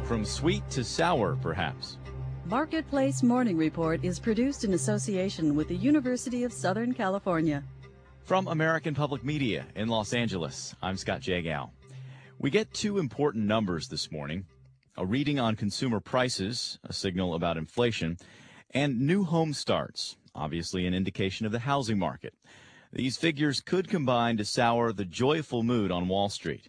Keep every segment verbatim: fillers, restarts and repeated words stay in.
From sweet to sour, perhaps. Marketplace Morning Report is produced in association with the University of Southern California. From American Public Media in Los Angeles, I'm Scott Jagow. We get two important numbers this morning, a reading on consumer prices, a signal about inflation, and new home starts, obviously an indication of the housing market. These figures could combine to sour the joyful mood on Wall Street.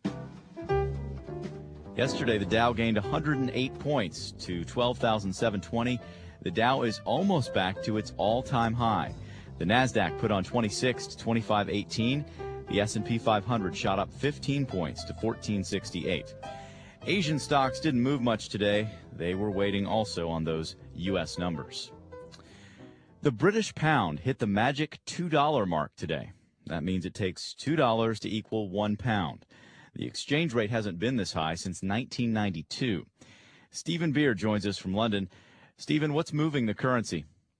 Yesterday, the Dow gained one hundred eight points to twelve thousand seven hundred twenty. The Dow is almost back to its all-time high. The Nasdaq put on twenty-six to twenty-five eighteen. The S and P five hundred shot up fifteen points to fourteen sixty-eight. Asian stocks didn't move much today. They were waiting also on those U S numbers. The British pound hit the magic two dollar mark today. That means it takes two dollars to equal one pound. The exchange rate hasn't been this high since nineteen ninety-two. Stephen Beard joins us from London. Stephen, what's moving the currency?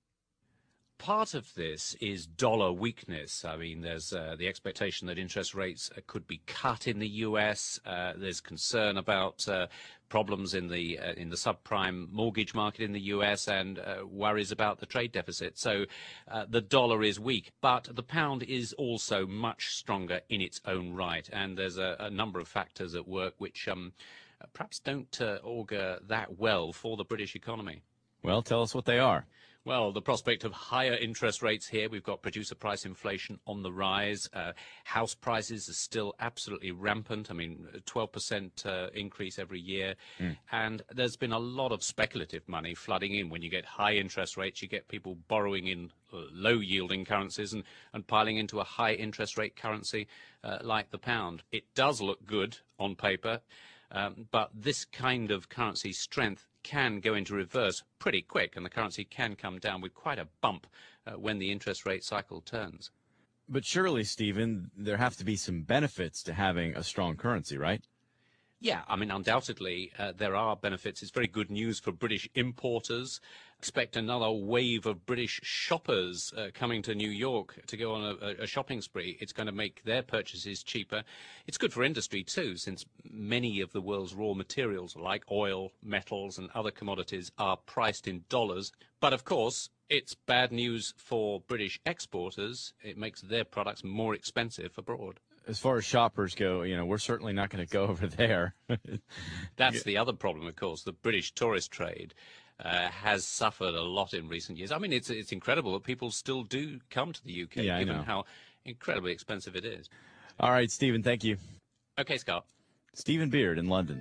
Part of this is dollar weakness. I mean, there's uh, the expectation that interest rates uh, could be cut in the U S. Uh, there's concern about uh, problems in the uh, in the subprime mortgage market in the U S and uh, worries about the trade deficit. So uh, the dollar is weak, but the pound is also much stronger in its own right. And there's a, a number of factors at work which um, perhaps don't uh, augur that well for the British economy. Well, tell us what they are. Well, the prospect of higher interest rates here. We've got producer price inflation on the rise. Uh, house prices are still absolutely rampant. I mean, twelve percent uh, increase every year. Mm. And there's been a lot of speculative money flooding in. When you get high interest rates, you get people borrowing in uh, low-yielding currencies and, and piling into a high interest rate currency uh, like the pound. It does look good on paper, um, but this kind of currency strength can go into reverse pretty quick, and the currency can come down with quite a bump uh, when the interest rate cycle turns. But surely, Stephen, there have to be some benefits to having a strong currency, right? Yeah, I mean, undoubtedly, uh, there are benefits. It's very good news for British importers. Expect another wave of British shoppers uh, coming to New York to go on a, a shopping spree. It's going to make their purchases cheaper. It's good for industry, too, since many of the world's raw materials, like oil, metals, and other commodities, are priced in dollars. But, of course, it's bad news for British exporters. It makes their products more expensive abroad. As far as shoppers go, you know, we're certainly not going to go over there. That's the other problem, of course. The British tourist trade uh, has suffered a lot in recent years. I mean, it's it's incredible that people still do come to the U K, yeah, given how incredibly expensive it is. All right, Stephen, thank you. Okay, Scott. Stephen Beard in London.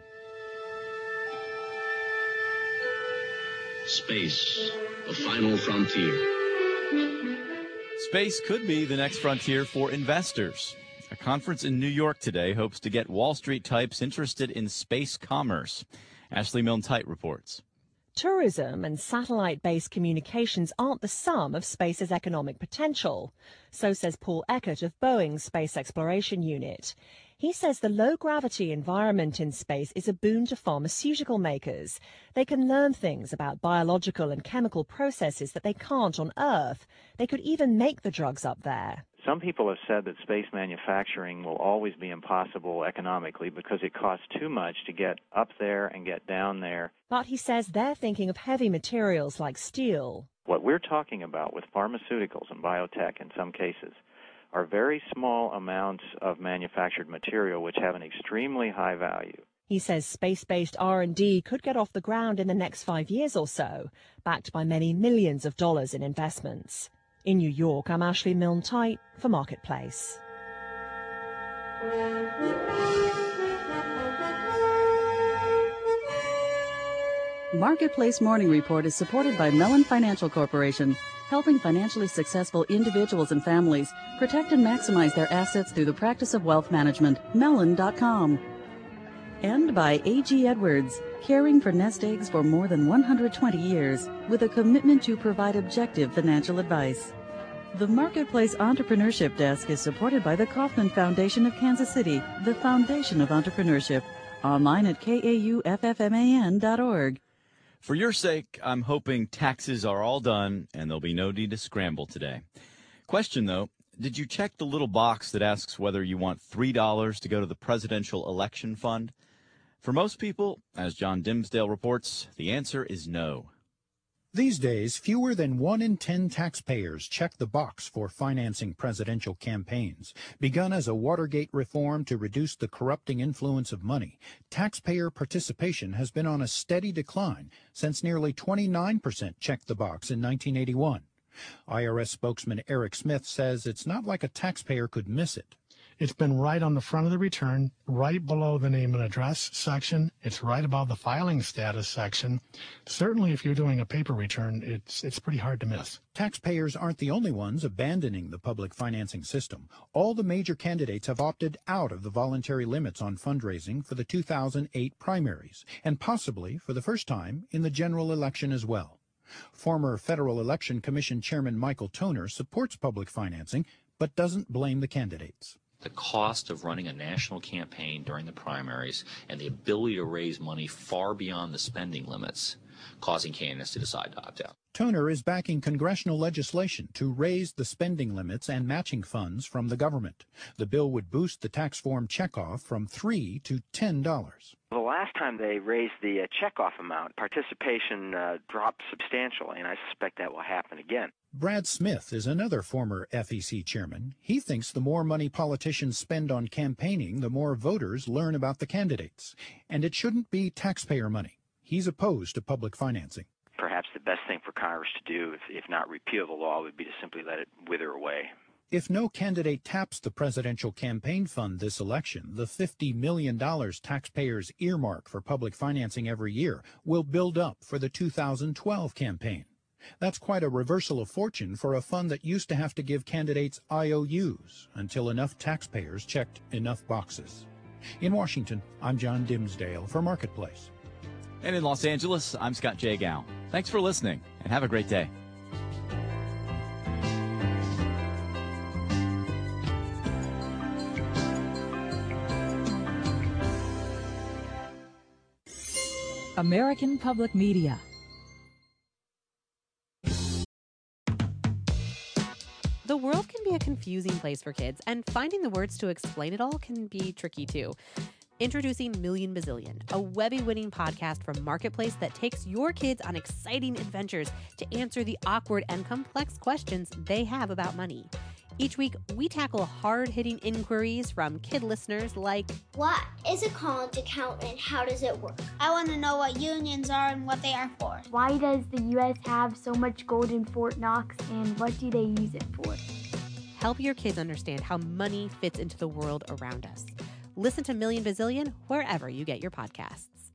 Space, the final frontier. Space could be the next frontier for investors. A conference in New York today hopes to get Wall Street types interested in space commerce. Ashley Milne-Tite reports. Tourism and satellite-based communications aren't the sum of space's economic potential. So says Paul Eckert of Boeing's Space Exploration Unit. He says the low-gravity environment in space is a boon to pharmaceutical makers. They can learn things about biological and chemical processes that they can't on Earth. They could even make the drugs up there. Some people have said that space manufacturing will always be impossible economically because it costs too much to get up there and get down there. But he says they're thinking of heavy materials like steel. What we're talking about with pharmaceuticals and biotech in some cases are very small amounts of manufactured material which have an extremely high value. He says space-based R and D could get off the ground in the next five years or so, backed by many millions of dollars in investments. In New York, I'm Ashley Milne-Tite for Marketplace. Marketplace Morning Report is supported by Mellon Financial Corporation, helping financially successful individuals and families protect and maximize their assets through the practice of wealth management. Mellon dot com. And by A G Edwards, caring for nest eggs for more than one hundred twenty years, with a commitment to provide objective financial advice. The Marketplace Entrepreneurship Desk is supported by the Kauffman Foundation of Kansas City, the foundation of entrepreneurship. Online at K A U F F M A N dot org. For your sake, I'm hoping taxes are all done and there'll be no need to scramble today. Question, though, did you check the little box that asks whether you want three dollars to go to the Presidential Election Fund? For most people, as John Dimsdale reports, the answer is no. These days, fewer than one in ten taxpayers check the box for financing presidential campaigns. Begun as a Watergate reform to reduce the corrupting influence of money, taxpayer participation has been on a steady decline since nearly twenty-nine percent checked the box in nineteen eighty-one. I R S spokesman Eric Smith says it's not like a taxpayer could miss it. It's been right on the front of the return, right below the name and address section. It's right above the filing status section. Certainly, if you're doing a paper return, it's it's pretty hard to miss. Taxpayers aren't the only ones abandoning the public financing system. All the major candidates have opted out of the voluntary limits on fundraising for the two thousand eight primaries, and possibly for the first time in the general election as well. Former Federal Election Commission Chairman Michael Toner supports public financing, but doesn't blame the candidates. The cost of running a national campaign during the primaries and the ability to raise money far beyond the spending limits, causing candidates to decide to opt out. Toner is backing congressional legislation to raise the spending limits and matching funds from the government. The bill would boost the tax form checkoff from three dollars to ten dollars. The last time they raised the uh, checkoff amount, participation uh, dropped substantially, and I suspect that will happen again. Brad Smith is another former F E C chairman. He thinks the more money politicians spend on campaigning, the more voters learn about the candidates. And it shouldn't be taxpayer money. He's opposed to public financing. Perhaps the best thing for Congress to do, if, if not repeal the law, would be to simply let it wither away. If no candidate taps the presidential campaign fund this election, the fifty million dollars taxpayers earmark for public financing every year will build up for the two thousand twelve campaign. That's quite a reversal of fortune for a fund that used to have to give candidates I O Us until enough taxpayers checked enough boxes. In Washington, I'm John Dimsdale for Marketplace. And in Los Angeles, I'm Scott J. Gow. Thanks for listening, and have a great day. American Public Media. The world can be a confusing place for kids, and finding the words to explain it all can be tricky too. Introducing Million Bazillion, a Webby-winning podcast from Marketplace that takes your kids on exciting adventures to answer the awkward and complex questions they have about money. Each week, we tackle hard-hitting inquiries from kid listeners like, what is a college account and how does it work? I want to know what unions are and what they are for. Why does the U S have so much gold in Fort Knox and what do they use it for? Help your kids understand how money fits into the world around us. Listen to Million Bazillion wherever you get your podcasts.